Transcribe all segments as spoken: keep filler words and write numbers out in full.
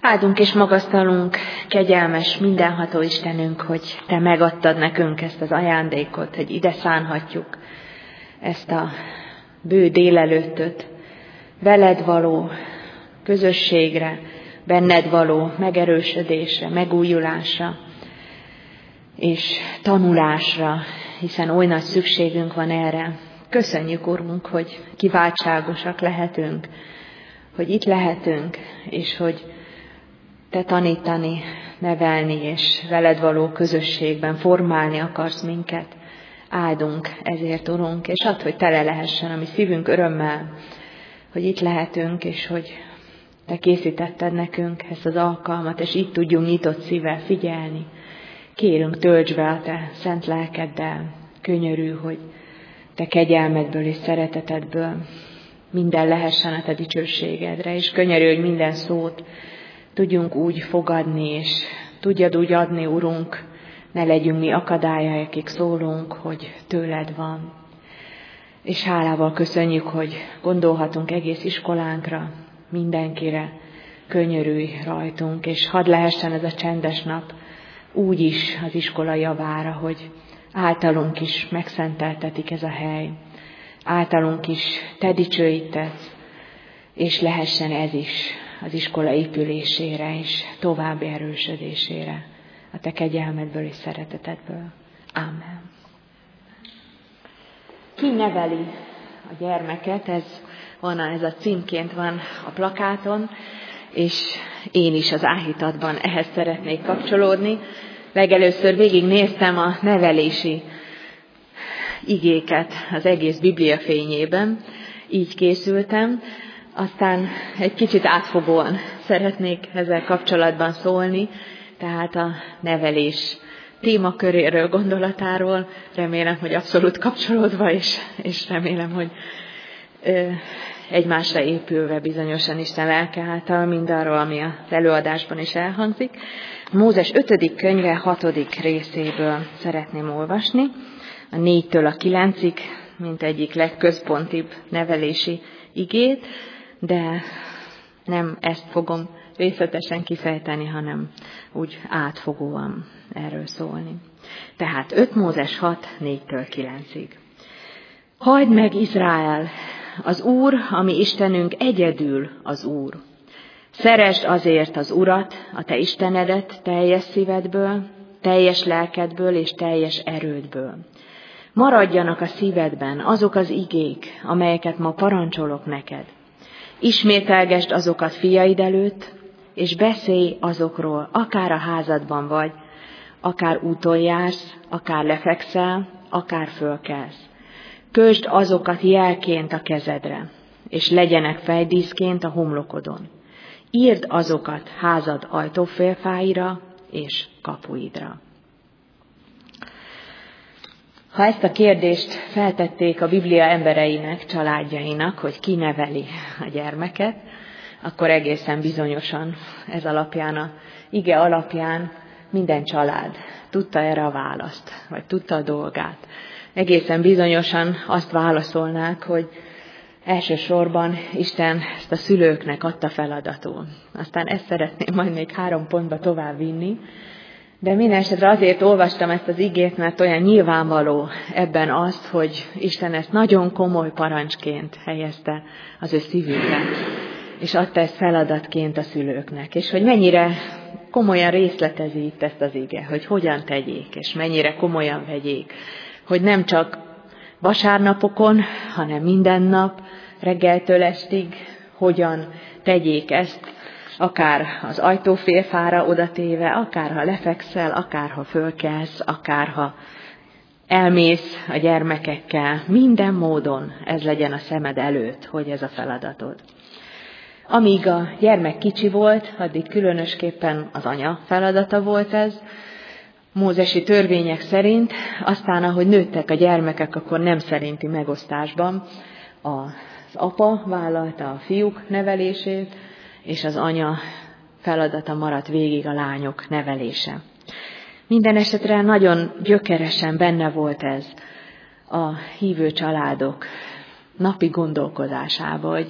Áldunk és magasztalunk, kegyelmes, mindenható Istenünk, hogy Te megadtad nekünk ezt az ajándékot, hogy ide szánhatjuk ezt a bő délelőttöt, veled való közösségre, benned való megerősödésre, megújulásra és tanulásra, hiszen oly nagy szükségünk van erre. Köszönjük, Urunk, hogy kiváltságosak lehetünk, hogy itt lehetünk, és hogy Te tanítani, nevelni és veled való közösségben formálni akarsz minket. Áldunk ezért, Urunk, és add, hogy tele lehessen a mi szívünk örömmel, hogy itt lehetünk, és hogy Te készítetted nekünk ezt az alkalmat, és itt tudjunk nyitott szívvel figyelni. Kérünk, tölts be a Te szent lelkeddel, könyörű, hogy Te kegyelmedből és szeretetedből minden lehessen a Te dicsőségedre, és könyörű, hogy minden szót tudjunk úgy fogadni, és tudjad úgy adni, Urunk, ne legyünk mi akadályai, akik szólunk, hogy tőled van. És hálával köszönjük, hogy gondolhatunk egész iskolánkra, mindenkire, könyörülj rajtunk, és hadd lehessen ez a csendes nap úgy is az iskola javára, hogy általunk is megszenteltetik ez a hely, általunk is Te dicsőítetsz, és lehessen ez is az iskola épülésére és további erősödésére, a Te kegyelmedből és szeretetedből. Ámen. Ki neveli a gyermeket? Ez, van, ez a címként van a plakáton, és én is az áhítatban ehhez szeretnék kapcsolódni. Legelőször végignéztem a nevelési igéket az egész Biblia fényében, így készültem. Aztán egy kicsit átfogóan szeretnék ezzel kapcsolatban szólni, tehát a nevelés témaköréről, gondolatáról, remélem, hogy abszolút kapcsolódva, és, és remélem, hogy ö, egymásra épülve bizonyosan Isten lelke által mindarról, ami az előadásban is elhangzik. Mózes ötödik könyve hatodik részéből szeretném olvasni, a négytől a kilencig, mint egyik legközpontibb nevelési igét, de nem ezt fogom részletesen kifejteni, hanem úgy átfogóan erről szólni. Tehát öt Mózes hat, négytől kilencig. Halld meg, Izrael, az Úr, ami Istenünk egyedül az Úr. Szeresd azért az Urat, a te Istenedet teljes szívedből, teljes lelkedből és teljes erődből. Maradjanak a szívedben azok az igék, amelyeket ma parancsolok neked. Ismételgesd azokat fiaid előtt, és beszélj azokról, akár a házadban vagy, akár úton jársz, akár lefekszel, akár fölkelsz. Kösd azokat jelként a kezedre, és legyenek fejdíszként a homlokodon. Írd azokat házad ajtófélfáira és kapuidra. Ha ezt a kérdést feltették a Biblia embereinek, családjainak, hogy ki neveli a gyermeket, akkor egészen bizonyosan ez alapján, a ige alapján minden család tudta erre a választ, vagy tudta a dolgát. Egészen bizonyosan azt válaszolnák, hogy elsősorban Isten ezt a szülőknek adta feladatul. Aztán ezt szeretném majd még három pontba tovább vinni, de minden esetre azért olvastam ezt az igét, mert olyan nyilvánvaló ebben az, hogy Isten ezt nagyon komoly parancsként helyezte az ő szívükre, és adta ezt feladatként a szülőknek, és hogy mennyire komolyan részletezi itt ezt az ige, hogy hogyan tegyék, és mennyire komolyan vegyék, hogy nem csak vasárnapokon, hanem minden nap, reggeltől estig hogyan tegyék ezt, akár az ajtófélfára odatéve, akár ha lefekszel, akár ha fölkelsz, akár ha elmész a gyermekekkel, minden módon ez legyen a szemed előtt, hogy ez a feladatod. Amíg a gyermek kicsi volt, addig különösképpen az anya feladata volt ez, mózesi törvények szerint, aztán ahogy nőttek a gyermekek, akkor nem szerinti megosztásban az apa vállalta a fiúk nevelését, és az anya feladata maradt végig a lányok nevelése. Minden esetre nagyon gyökeresen benne volt ez a hívő családok napi gondolkodásába, hogy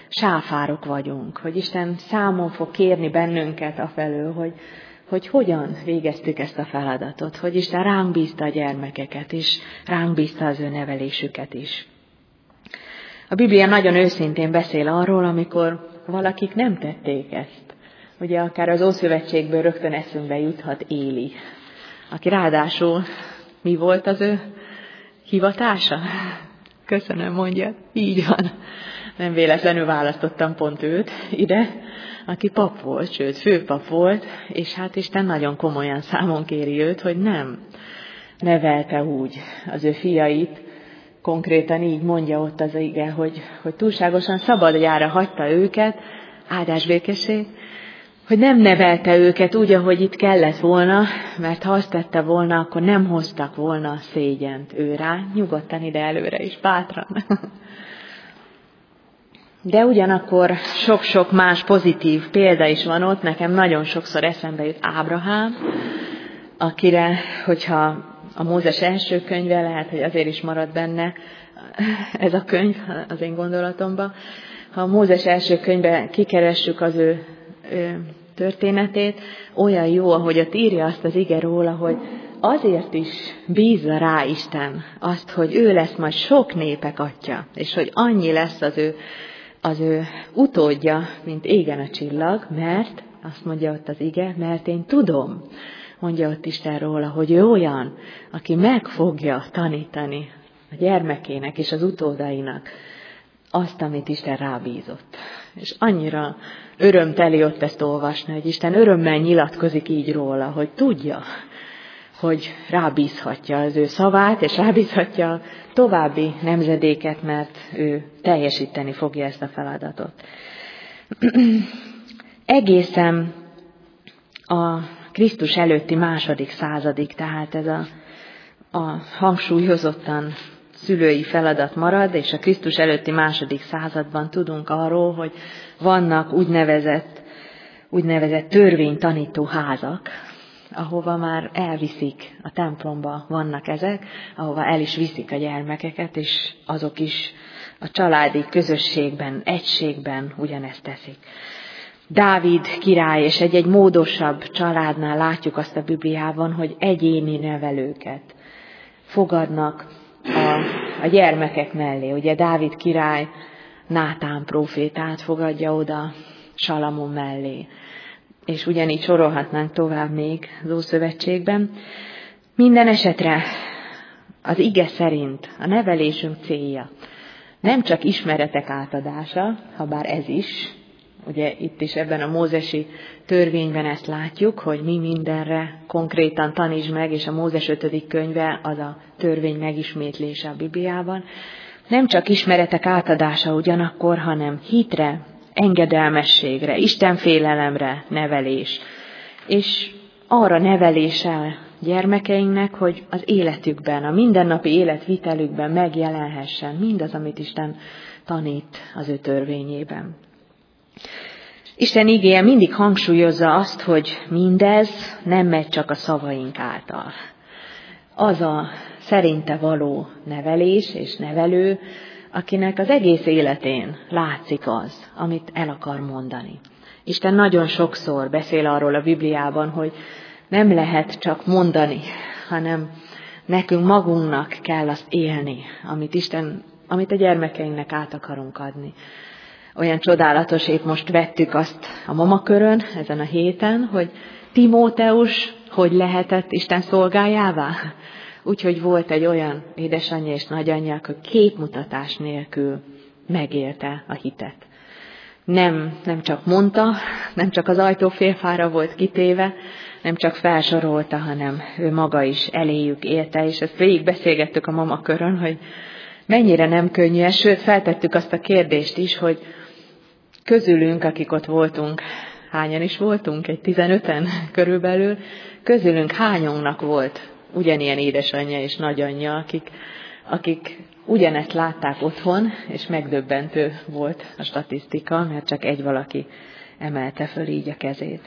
sáfárok vagyunk, hogy Isten számon fog kérni bennünket afelől, hogy, hogy hogyan végeztük ezt a feladatot, hogy Isten ránk bízta a gyermekeket, és ránk bízta az ő nevelésüket is. A Biblia nagyon őszintén beszél arról, amikor valakik nem tették ezt. Ugye akár az Ószövetségből rögtön eszünkbe juthat Éli, aki ráadásul mi volt az ő hivatása? Köszönöm, mondja. Így van. Nem véletlenül választottam pont őt ide, aki pap volt, sőt, főpap volt, és hát Isten nagyon komolyan számon kéri őt, hogy nem nevelte úgy az ő fiait, konkrétan így mondja ott az ige, hogy, hogy túlságosan szabadjára hagyta őket, áldás békesség, hogy nem nevelte őket úgy, ahogy itt kellett volna, mert ha azt tette volna, akkor nem hoztak volna szégyent ő rá, nyugodtan ide előre is, bátran. De ugyanakkor sok-sok más pozitív példa is van ott, nekem nagyon sokszor eszembe jut Ábrahám, akire, hogyha a Mózes első könyve, lehet, hogy azért is marad benne ez a könyv az én gondolatomban, ha a Mózes első könyvben kikeressük az ő, ő történetét, olyan jó, ahogy ott írja azt az ige róla, hogy azért is bízza rá Isten azt, hogy ő lesz majd sok népek atya, és hogy annyi lesz az ő, az ő utódja, mint égen a csillag, mert, azt mondja ott az ige, mert én tudom, mondja ott Isten róla, hogy ő olyan, aki meg fogja tanítani a gyermekének és az utódainak azt, amit Isten rábízott. És annyira örömteli ott ezt olvasni, hogy Isten örömmel nyilatkozik így róla, hogy tudja, hogy rábízhatja az ő szavát, és rábízhatja további nemzedéket, mert ő teljesíteni fogja ezt a feladatot. Egészen a Krisztus előtti második századig, tehát ez a, a hangsúlyozottan szülői feladat marad, és a Krisztus előtti második században tudunk arról, hogy vannak úgynevezett, úgynevezett törvénytanító házak, ahova már elviszik, a templomba vannak ezek, ahova el is viszik a gyermekeket, és azok is a családi közösségben, egységben ugyanezt teszik. Dávid király és egy-egy módosabb családnál látjuk azt a Bibliában, hogy egyéni nevelőket fogadnak a, a gyermekek mellé. Ugye Dávid király Nátán prófétát fogadja oda Salamon mellé. És ugyanígy sorolhatnánk tovább még az Ószövetségben. Minden esetre az ige szerint a nevelésünk célja nem csak ismeretek átadása, ha bár ez is, ugye itt is ebben a mózesi törvényben ezt látjuk, hogy mi mindenre konkrétan tanítsd meg, és a Mózes ötödik könyve az a törvény megismétlése a Bibliában. Nem csak ismeretek átadása ugyanakkor, hanem hitre, engedelmességre, istenfélelemre nevelés. És arra neveléssel gyermekeinknek, hogy az életükben, a mindennapi életvitelükben megjelenhessen mindaz, amit Isten tanít az ő törvényében. Isten igéje mindig hangsúlyozza azt, hogy mindez nem megy csak a szavaink által. Az a szerinte való nevelés és nevelő, akinek az egész életén látszik az, amit el akar mondani. Isten nagyon sokszor beszél arról a Bibliában, hogy nem lehet csak mondani, hanem nekünk magunknak kell azt élni, amit Isten, amit a gyermekeinknek át akarunk adni. Olyan csodálatos, épp most vettük azt a mamakörön, ezen a héten, hogy Timóteus hogy lehetett Isten szolgájává. Úgyhogy volt egy olyan édesanyja és nagyanyja, aki képmutatás nélkül megélte a hitet. Nem, nem csak mondta, nem csak az ajtófélfára volt kitéve, nem csak felsorolta, hanem ő maga is eléjük élte, és ezt végig beszélgettük a mamakörön, hogy mennyire nem könnyű ez, sőt feltettük azt a kérdést is, hogy közülünk, akik ott voltunk, hányan is voltunk, egy tizenöten körülbelül, közülünk hányunknak volt ugyanilyen édesanyja és nagyanyja, akik, akik ugyanezt látták otthon, és megdöbbentő volt a statisztika, mert csak egy valaki emelte föl így a kezét.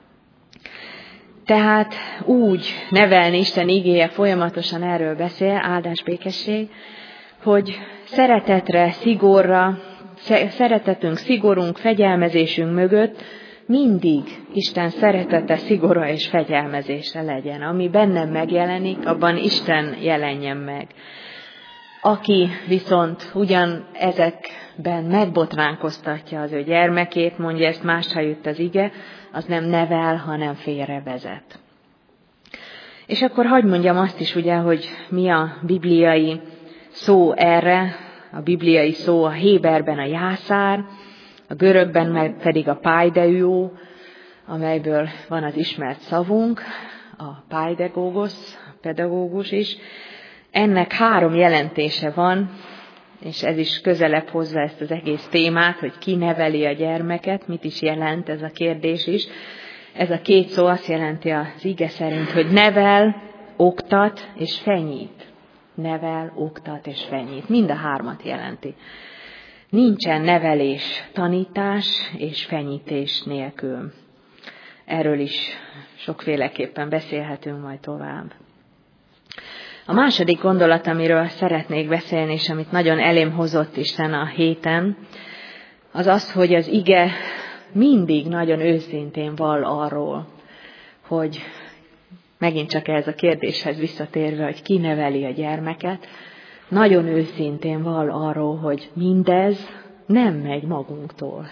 Tehát úgy nevelni, Isten igéje folyamatosan erről beszél, áldás békesség, hogy szeretetre, szigorra, szeretetünk, szigorunk, fegyelmezésünk mögött mindig Isten szeretete, szigora és fegyelmezése legyen. Ami bennem megjelenik, abban Isten jelenjen meg. Aki viszont ugyan ezekben megbotránkoztatja az ő gyermekét, mondja ezt máshelyütt az ige, az nem nevel, hanem félrevezet. És akkor hadd mondjam azt is, ugye, hogy mi a bibliai szó erre, a bibliai szó a héberben a jászár, a görögben meg pedig a paideuo, amelyből van az ismert szavunk, a paidagogos, a pedagógus is. Ennek három jelentése van, és ez is közelebb hozza ezt az egész témát, hogy ki neveli a gyermeket, mit is jelent ez a kérdés is. Ez a két szó azt jelenti az ige szerint, hogy nevel, oktat és fenyít. Nevel, oktat és fenyít. Mind a hármat jelenti. Nincsen nevelés, tanítás és fenyítés nélkül. Erről is sokféleképpen beszélhetünk majd tovább. A második gondolat, amiről szeretnék beszélni, és amit nagyon elém hozott Isten a héten, az az, hogy az ige mindig nagyon őszintén vall arról, hogy megint csak ez a kérdéshez visszatérve, hogy ki neveli a gyermeket, nagyon őszintén vall arról, hogy mindez nem megy magunktól.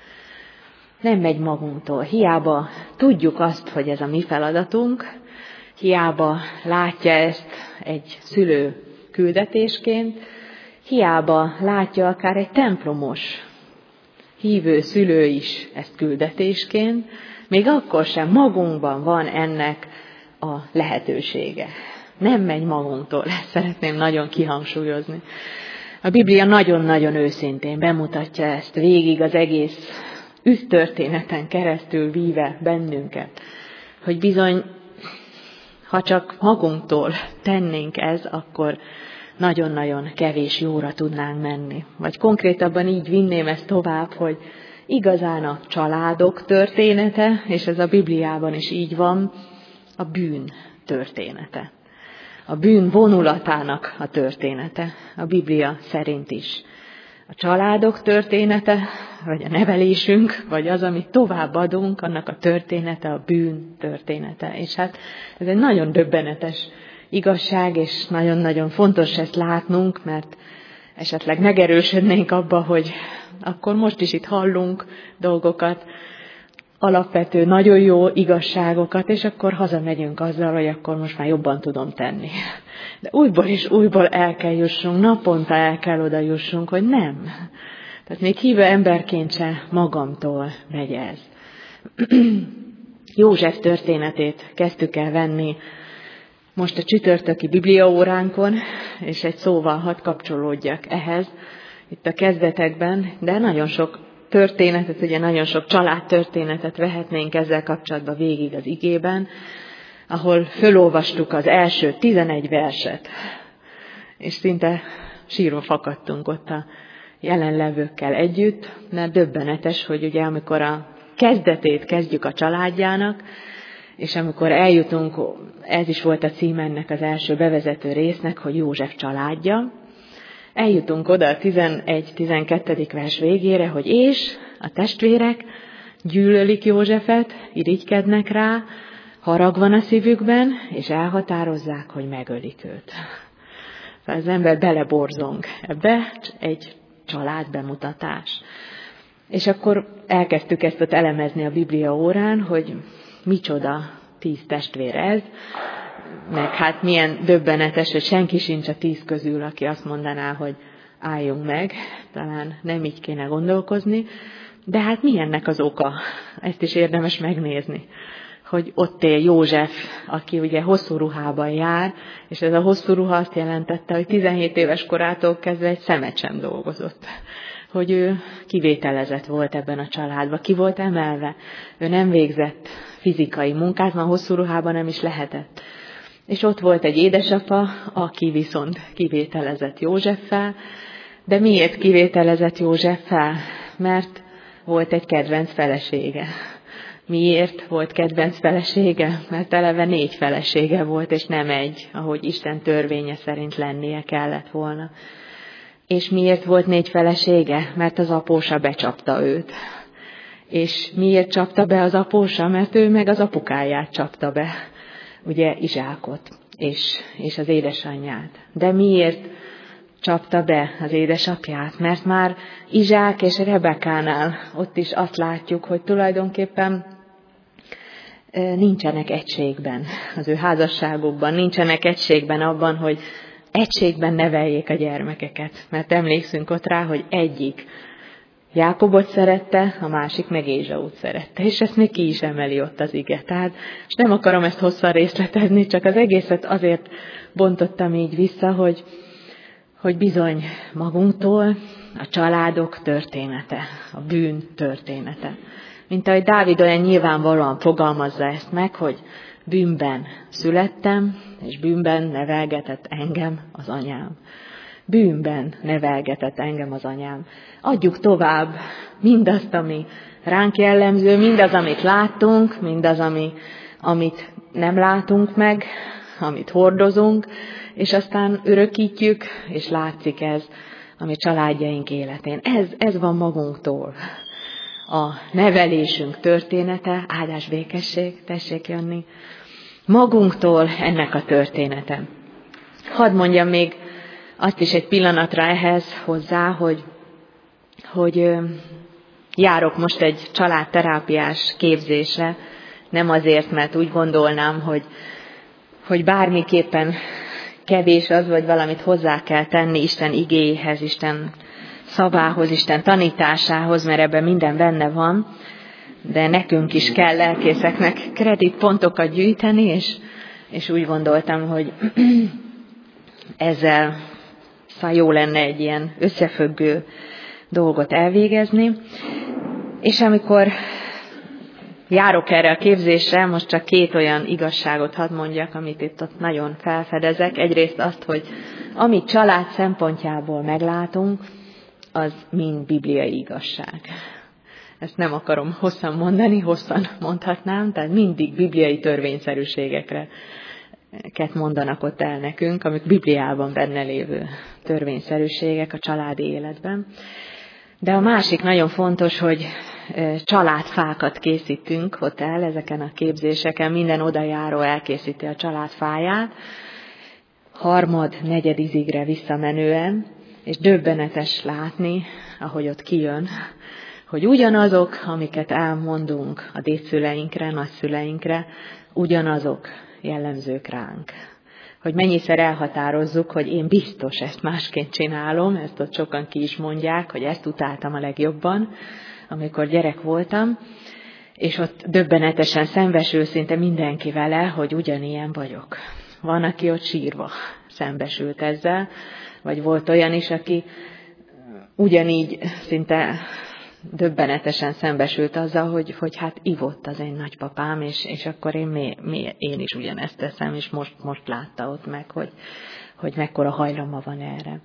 Nem megy magunktól. Hiába tudjuk azt, hogy ez a mi feladatunk, hiába látja ezt egy szülő küldetésként, hiába látja akár egy templomos hívő szülő is ezt küldetésként, még akkor sem magunkban van ennek a lehetősége. Nem megy magunktól, ezt szeretném nagyon kihangsúlyozni. A Biblia nagyon-nagyon őszintén bemutatja ezt végig az egész ügytörténeten keresztül víve bennünket, hogy bizony, ha csak magunktól tennénk ez, akkor nagyon-nagyon kevés jóra tudnánk menni. Vagy konkrétabban így vinném ezt tovább, hogy igazán a családok története, és ez a Bibliában is így van, a bűn története. A bűn vonulatának a története, a Biblia szerint is. A családok története, vagy a nevelésünk, vagy az, amit továbbadunk, annak a története, a bűn története. És hát ez egy nagyon döbbenetes igazság, és nagyon-nagyon fontos ezt látnunk, mert esetleg megerősödnénk abba, hogy akkor most is itt hallunk dolgokat, alapvető, nagyon jó igazságokat, és akkor hazamegyünk azzal, hogy akkor most már jobban tudom tenni. De újból és újból el kell jussunk, naponta el kell oda jussunk, hogy nem. Tehát még hívő emberként se magamtól megy ez. József történetét kezdtük el venni most a csütörtöki bibliaóránkon, és egy szóval hadd kapcsolódjak ehhez itt a kezdetekben, de nagyon sok történetet, ugye nagyon sok családtörténetet vehetnénk ezzel kapcsolatban végig az igében, ahol fölolvastuk az első tizenegy verset, és szinte sírva fakadtunk ott a jelenlevőkkel együtt, mert döbbenetes, hogy ugye amikor a kezdetét kezdjük a családjának, és amikor eljutunk, ez is volt a cím ennek az első bevezető résznek, hogy József családja, eljutunk oda a tizenegy-tizenkettedik vers végére, hogy és a testvérek gyűlölik Józsefet, irigykednek rá, harag van a szívükben, és elhatározzák, hogy megölik őt. Tehát az ember beleborzong ebbe, egy családbemutatás. És akkor elkezdtük ezt ott elemezni a Biblia órán, hogy micsoda tíz testvér ez, meg hát milyen döbbenetes, hogy senki sincs a tíz közül, aki azt mondaná, hogy álljunk meg, talán nem így kéne gondolkozni, de hát mi ennek az oka? Ezt is érdemes megnézni, hogy ott él József, aki ugye hosszú ruhában jár, és ez a hosszú ruha azt jelentette, hogy tizenhét éves korától kezdve egy szemet sem dolgozott. Hogy ő kivételezett volt ebben a családban, ki volt emelve. Ő nem végzett fizikai munkát, már hosszú ruhában nem is lehetett. És ott volt egy édesapa, aki viszont kivételezett Józseffel. De miért kivételezett Józseffel? Mert volt egy kedvenc felesége. Miért volt kedvenc felesége? Mert eleve négy felesége volt, és nem egy, ahogy Isten törvénye szerint lennie kellett volna. És miért volt négy felesége? Mert az apósa becsapta őt. És miért csapta be az apósa? Mert ő meg az apukáját csapta be, ugye Izsákot és, és az édesanyját. De miért csapta be az édesapját? Mert már Izsák és Rebekánál ott is azt látjuk, hogy tulajdonképpen nincsenek egységben az ő házasságukban, nincsenek egységben abban, hogy egységben neveljék a gyermekeket. Mert emlékszünk ott rá, hogy egyik Jákobot szerette, a másik meg Ézsaut szerette, és ezt még ki is emeli ott az ige. Tehát, és nem akarom ezt hosszan részletezni, csak az egészet azért bontottam így vissza, hogy, hogy bizony magunktól a családok története, a bűn története. Mint ahogy Dávid olyan nyilvánvalóan fogalmazza ezt meg, hogy bűnben születtem, és bűnben nevelgetett engem az anyám. Bűnben nevelgetett engem az anyám. Adjuk tovább mindazt, ami ránk jellemző, mindaz, amit láttunk, mindaz, ami, amit nem látunk meg, amit hordozunk, és aztán örökítjük, és látszik ez a mi családjaink életén. Ez, ez van magunktól. A nevelésünk története, áldás békesség, tessék jönni, magunktól ennek a története. Hadd mondjam még azt is egy pillanatra ehhez hozzá, hogy, hogy járok most egy családterápiás képzésre, nem azért, mert úgy gondolnám, hogy, hogy bármiképpen kevés az, vagy valamit hozzá kell tenni Isten igéhez, Isten szavához, Isten tanításához, mert ebben minden benne van, de nekünk is kell lelkészeknek kreditpontokat gyűjteni, és, és úgy gondoltam, hogy ezzel szóval jó lenne egy ilyen összefüggő dolgot elvégezni. És amikor járok erre a képzésre, most csak két olyan igazságot hadd mondjak, amit itt ott nagyon felfedezek. Egyrészt azt, hogy amit család szempontjából meglátunk, az mind bibliai igazság. Ezt nem akarom hosszan mondani, hosszan mondhatnám, tehát mindig bibliai törvényszerűségekre mondanak ott el nekünk, amik Bibliában benne lévő törvényszerűségek a családi életben. De a másik nagyon fontos, hogy családfákat készítünk ott el ezeken a képzéseken, minden odajáró elkészíti a családfáját, harmad, negyed izigre visszamenően, és döbbenetes látni, ahogy ott kijön, hogy ugyanazok, amiket elmondunk a dédszüleinkre, nagyszüleinkre, ugyanazok jellemzők ránk. Hogy mennyiszer elhatározzuk, hogy én biztos ezt másként csinálom, ezt ott sokan ki is mondják, hogy ezt utáltam a legjobban, amikor gyerek voltam, és ott döbbenetesen szembesül szinte mindenki vele, hogy ugyanilyen vagyok. Van, aki ott sírva szembesült ezzel, vagy volt olyan is, aki ugyanígy szinte döbbenetesen szembesült azzal, hogy, hogy hát ivott az én nagypapám, és, és akkor én, mi, mi, én is ugyanezt teszem, és most, most látta ott meg, hogy, hogy mekkora hajlama van erre.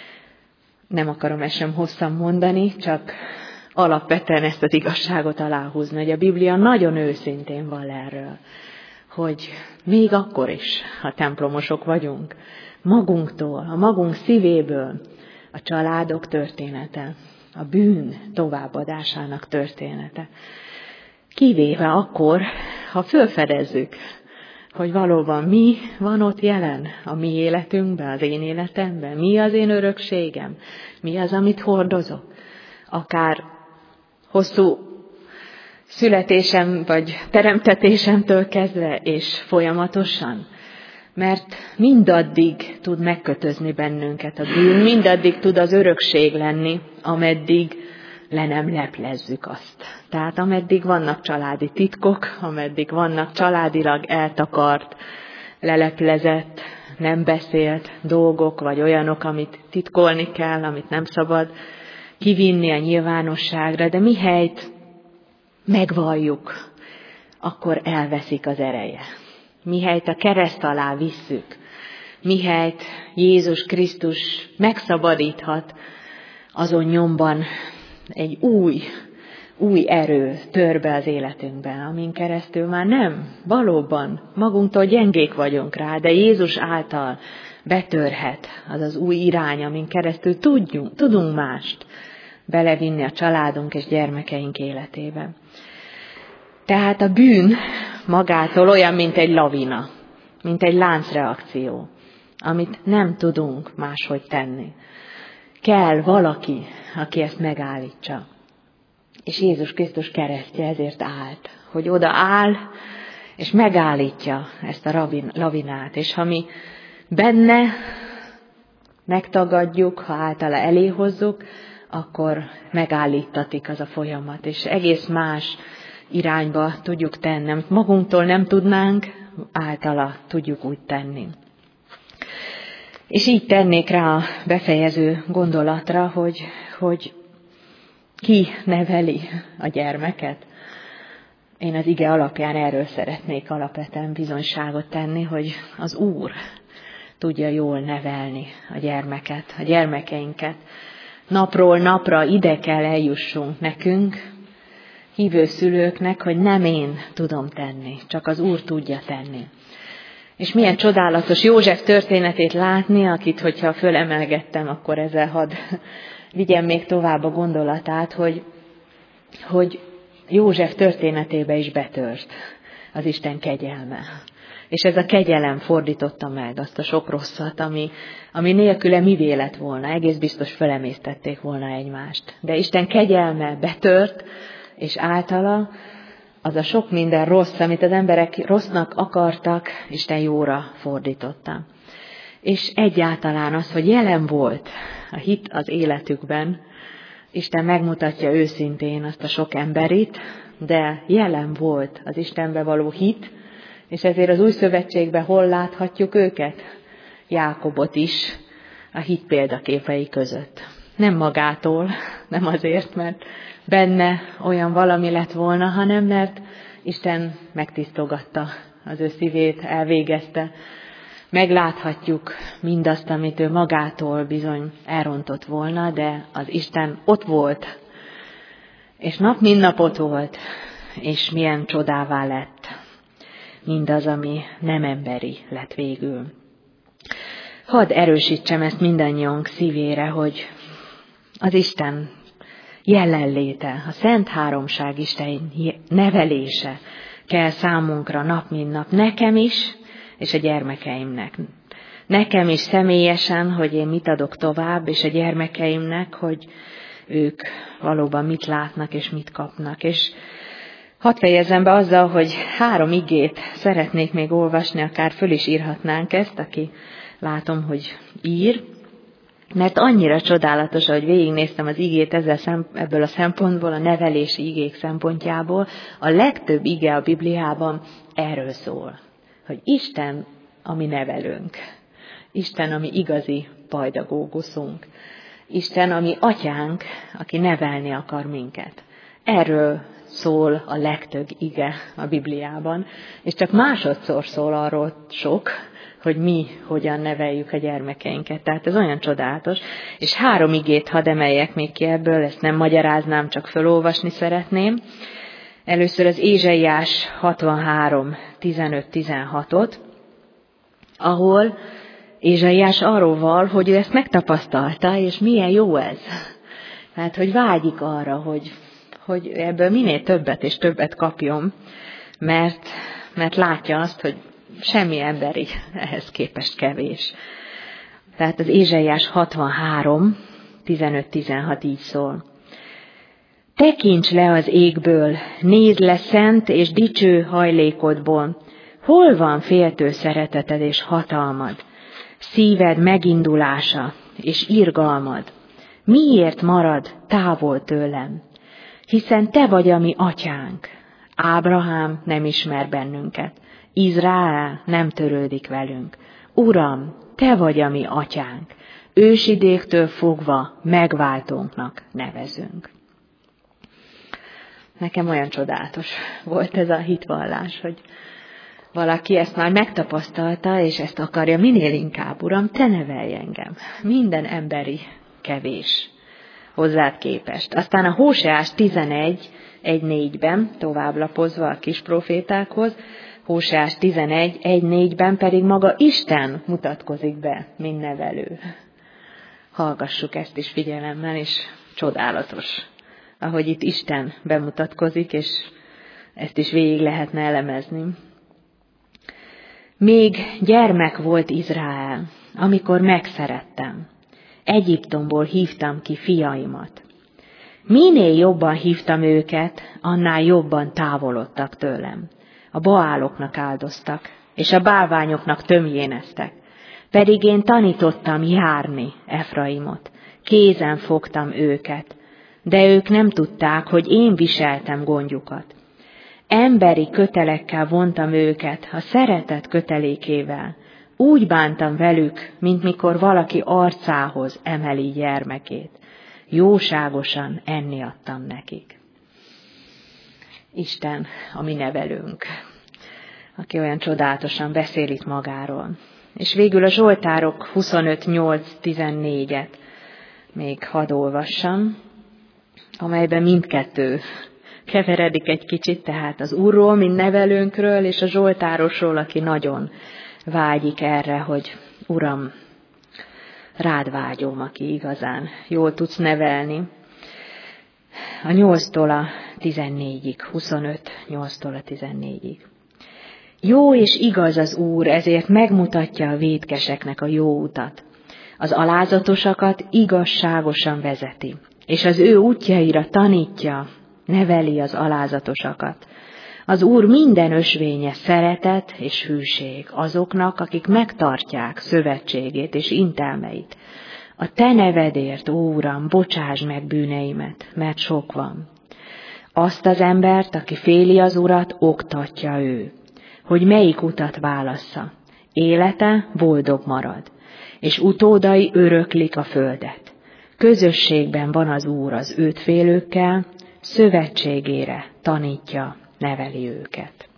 Nem akarom ezt sem hosszan mondani, csak alapvetően ezt az igazságot aláhúzni, hogy a Biblia nagyon őszintén vall erről, hogy még akkor is, ha templomosok vagyunk, magunktól, a magunk szívéből a családok története, a bűn továbbadásának története. Kivéve akkor, ha felfedezzük, hogy valóban mi van ott jelen a mi életünkben, az én életemben, mi az én örökségem, mi az, amit hordozok, akár hosszú születésem vagy teremtetésemtől kezdve, és folyamatosan. Mert mindaddig tud megkötözni bennünket a bűn, mindaddig tud az örökség lenni, ameddig le nem leplezzük azt. Tehát ameddig vannak családi titkok, ameddig vannak családilag eltakart, leleplezett, nem beszélt dolgok, vagy olyanok, amit titkolni kell, amit nem szabad kivinni a nyilvánosságra, de mihelyt megvalljuk, akkor elveszik az ereje. Mihelyt a kereszt alá visszük, mihelyt Jézus Krisztus megszabadíthat, azon nyomban egy új, új erő tör be az életünkben, amin keresztül már nem, valóban magunktól gyengék vagyunk rá, de Jézus által betörhet az az új irány, amin keresztül tudjunk, tudunk mást belevinni a családunk és gyermekeink életébe. Tehát a bűn magától olyan, mint egy lavina, mint egy láncreakció, amit nem tudunk máshogy tenni. Kell valaki, aki ezt megállítsa. És Jézus Krisztus keresztje ezért állt, hogy oda áll, és megállítja ezt a lavinát. És ha mi benne megtagadjuk, ha általa elé hozzuk, akkor megállítatik az a folyamat, és egész más irányba tudjuk tenni. Amit magunktól nem tudnánk, általa tudjuk úgy tenni. És így tennék rá a befejező gondolatra, hogy, hogy ki neveli a gyermeket. Én az ige alapján erről szeretnék alapvetően bizonyságot tenni, hogy az Úr tudja jól nevelni a gyermeket, a gyermekeinket. Napról napra ide kell eljussunk nekünk, hívő szülőknek, hogy nem én tudom tenni, csak az Úr tudja tenni. És milyen csodálatos József történetét látni, akit, hogyha fölemelgettem, akkor ezzel hadd vigyem még tovább a gondolatát, hogy, hogy József történetébe is betört az Isten kegyelme. És ez a kegyelem fordította meg azt a sok rosszat, ami, ami nélküle mivé lett volna. Egész biztos felemésztették volna egymást. De Isten kegyelme betört, és általa az a sok minden rossz, amit az emberek rossznak akartak, Isten jóra fordította. És egyáltalán az, hogy jelen volt a hit az életükben, Isten megmutatja őszintén azt a sok emberit, de jelen volt az Istenbe való hit, és ezért az új szövetségben hol láthatjuk őket? Jákobot is a hit példaképei között. Nem magától, nem azért, mert benne olyan valami lett volna, hanem mert Isten megtisztogatta az ő szívét, elvégezte. Megláthatjuk mindazt, amit ő magától bizony elrontott volna, de az Isten ott volt, és nap mint nap ott volt, és milyen csodává lett mindaz, ami nem emberi lett végül. Hadd erősítsem ezt mindannyiunk szívére, hogy az Isten jelenléte, a Szent Háromság Isten nevelése kell számunkra nap mint nap, nekem is, és a gyermekeimnek. Nekem is személyesen, hogy én mit adok tovább, és a gyermekeimnek, hogy ők valóban mit látnak, és mit kapnak. És hadd fejezzem be azzal, hogy három igét szeretnék még olvasni, akár föl is írhatnánk ezt, aki látom, hogy ír. Mert annyira csodálatos, hogy végignéztem az igét ezzel, ebből a szempontból, a nevelési igék szempontjából, a legtöbb ige a Bibliában erről szól, hogy Isten a mi nevelőnk, Isten a mi igazi pajdagóguszunk, Isten a mi atyánk, aki nevelni akar minket. Erről szól a legtöbb ige a Bibliában, és csak másodszor szól arról sok, hogy mi hogyan neveljük a gyermekeinket. Tehát ez olyan csodálatos. És három igét hadd emeljek még ki ebből, ezt nem magyaráznám, csak felolvasni szeretném. Először az Ézsaiás hatvanhárom tizenöt tizenhatot, ahol Ézsaiás arról val, hogy ő ezt megtapasztalta, és milyen jó ez. Tehát, hogy vágyik arra, hogy, hogy ebből minél többet és többet kapjon, mert, mert látja azt, hogy semmi emberi ehhez képest kevés. Tehát az Ézsaiás hatvanhárom tizenöt tizenhat így szól. Tekints le az égből, nézd le szent és dicső hajlékodból. Hol van féltő szereteted és hatalmad, szíved megindulása és irgalmad? Miért marad távol tőlem? Hiszen te vagy a mi atyánk. Ábrahám nem ismer bennünket. Izrael nem törődik velünk. Uram, te vagy a mi atyánk. Ősidéktől fogva megváltónknak nevezünk. Nekem olyan csodálatos volt ez a hitvallás, hogy valaki ezt már megtapasztalta, és ezt akarja minél inkább, Uram, te nevelj engem. Minden emberi kevés. hozzád képest. Aztán a Hóseás tizenegy, egy négyben, tovább lapozva a kis profétákhoz, Hóseás tizenegy, egy négyben pedig maga Isten mutatkozik be, mint nevelő. Hallgassuk ezt is figyelemmel, és csodálatos, ahogy itt Isten bemutatkozik, és ezt is végig lehetne elemezni. Még gyermek volt Izrael, amikor megszerettem. Egyiptomból hívtam ki fiaimat. Minél jobban hívtam őket, annál jobban távolodtak tőlem. A baáloknak áldoztak, és a bálványoknak tömjéneztek. Pedig én tanítottam járni Efraimot, kézen fogtam őket, de ők nem tudták, hogy én viseltem gondjukat. Emberi kötelekkel vontam őket, a szeretet kötelékével. Úgy bántam velük, mint mikor valaki arcához emeli gyermekét. Jóságosan enni adtam nekik. Isten a mi nevelőnk, aki olyan csodálatosan beszél itt magáról. És végül a Zsoltárok huszonöt nyolc tizennégyet még hadd olvassam, amelyben mindkettő keveredik egy kicsit, tehát az Úrról, mint nevelőnkről, és a Zsoltárosról, aki nagyon vágyik erre, hogy Uram, rád vágyom, aki igazán jól tudsz nevelni. A nyolctól a tizennégyig, huszonöt nyolctól a tizennégyig. Jó és igaz az Úr, ezért megmutatja a vétkeseknek a jó utat. Az alázatosakat igazságosan vezeti, és az ő útjaira tanítja, neveli az alázatosakat. Az Úr minden ösvénye szeretet és hűség azoknak, akik megtartják szövetségét és intelmeit. A te nevedért, ó Uram, bocsáss meg bűneimet, mert sok van. Azt az embert, aki féli az Urat, oktatja ő, hogy melyik utat válassza. Élete boldog marad, és utódai öröklik a földet. Közösségben van az Úr az őt félőkkel, szövetségére tanítja, neveli őket.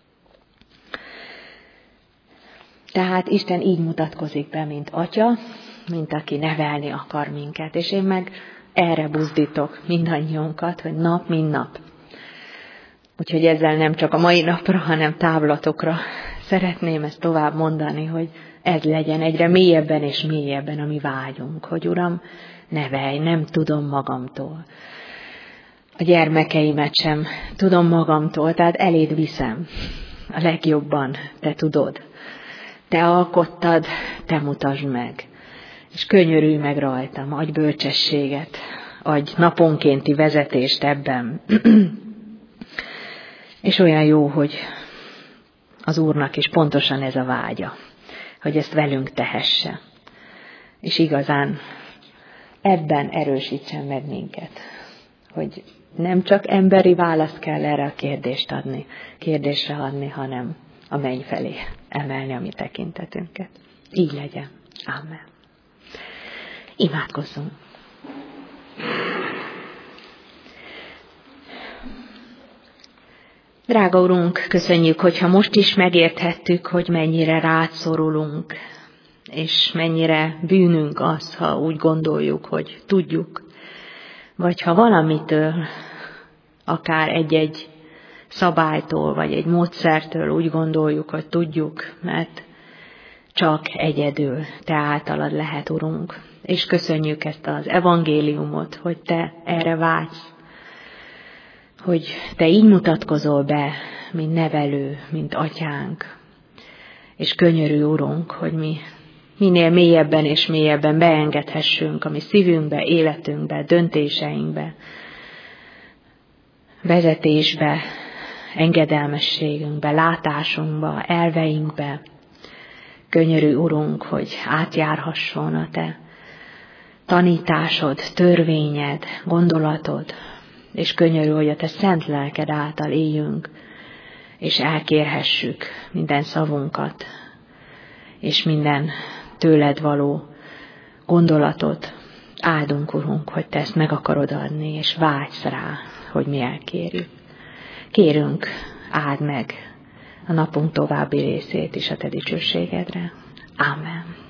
Tehát Isten így mutatkozik be, mint Atya, mint aki nevelni akar minket, és én meg erre buzdítok mindannyiunkat, hogy nap, mint nap. Úgyhogy ezzel nem csak a mai napra, hanem távlatokra szeretném ezt tovább mondani, hogy ez legyen egyre mélyebben és mélyebben a mi vágyunk, hogy Uram, nevelj, nem tudom magamtól. A gyermekeimet sem tudom magamtól, tehát eléd viszem. A legjobban te tudod. Te alkottad, te mutasd meg. És könyörülj meg rajtam, adj bölcsességet, adj naponkénti vezetést ebben. És olyan jó, hogy az Úrnak is pontosan ez a vágya, hogy ezt velünk tehesse. És igazán ebben erősítsen meg minket, hogy nem csak emberi választ kell erre a kérdést adni, kérdésre adni, hanem a menny felé emelni a mi tekintetünket. Így legyen. Ámen. Imádkozzunk. Drága Urunk, köszönjük, hogyha most is megérthettük, hogy mennyire rád szorulunk, és mennyire bűnünk az, ha úgy gondoljuk, hogy tudjuk, vagy ha valamitől, akár egy-egy szabálytól, vagy egy módszertől úgy gondoljuk, hogy tudjuk, mert csak egyedül te általad lehet, Urunk. És köszönjük ezt az evangéliumot, hogy te erre vágysz, hogy te így mutatkozol be, mint nevelő, mint atyánk. És könyörű, Urunk, hogy mi minél mélyebben és mélyebben beengedhessünk a mi szívünkbe, életünkbe, döntéseinkbe, vezetésbe, engedelmességünkbe, látásunkba, elveinkbe. Könyörű, Urunk, hogy átjárhasson a te tanításod, törvényed, gondolatod, és könyörű, hogy a te szent lelked által éljünk, és elkérhessük minden szavunkat, és minden tőled való gondolatot. Áldunk, Urunk, hogy te ezt meg akarod adni, és vágysz rá, hogy mi elkérjük. Kérünk, áld meg a napunk további részét is a te dicsőségedre. Ámen.